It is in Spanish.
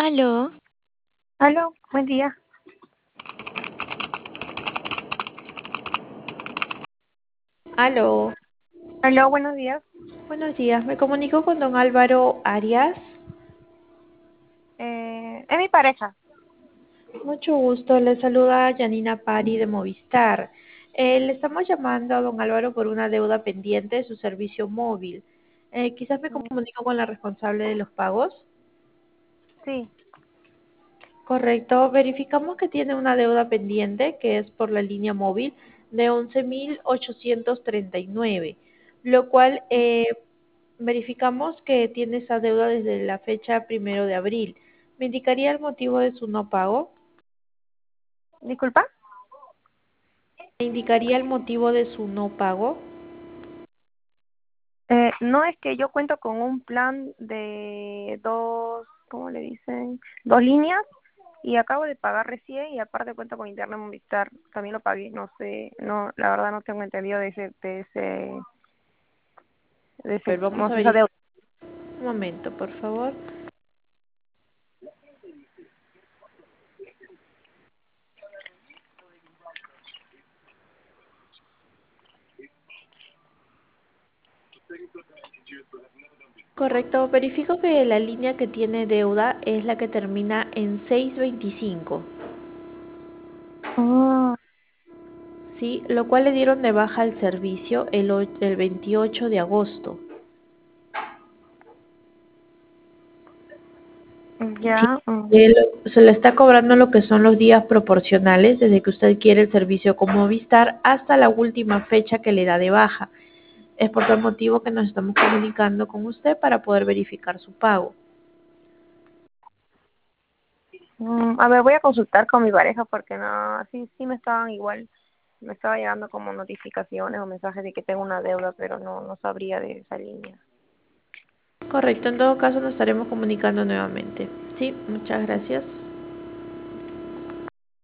Aló, Aló, buen día. Aló, Aló, buenos días. buenos días. Me comunico con don Álvaro Arias. Es mi pareja. Mucho gusto. Le saluda Janina Pari de Movistar. Le estamos llamando a don Álvaro por una deuda pendiente de su servicio móvil. Quizás me Mm, comunico con la responsable de los pagos. Sí, Correcto. Verificamos que tiene una deuda pendiente que es por la línea móvil de 11.839, lo cual verificamos que tiene esa deuda desde la fecha 1 de abril. ¿Me indicaría el motivo de su no pago? disculpa. ¿Me indicaría el motivo de su no pago? No es que yo cuento con un plan de dos, ¿cómo le dicen? Dos líneas y acabo de pagar recién y aparte cuento con Internet Movistar. También lo pagué, no sé, no, la verdad no tengo entendido A ver, vamos no a sé, esa verificar. deuda. Un momento, por favor. Correcto, verifico que la línea que tiene deuda es la que termina en 625. Ah, Sí, lo cual le dieron de baja al servicio el 28 de agosto. Sí, ya. se le está cobrando lo que son los días proporcionales desde que usted quiere el servicio con Movistar hasta la última fecha que le da de baja. Es por tal motivo que nos estamos comunicando con usted para poder verificar su pago. A ver, voy a consultar con mi pareja porque no, sí me estaban igual, me estaba llegando como notificaciones o mensajes de que tengo una deuda, pero no sabría de esa línea. Correcto, en todo caso nos estaremos comunicando nuevamente. Sí, muchas gracias.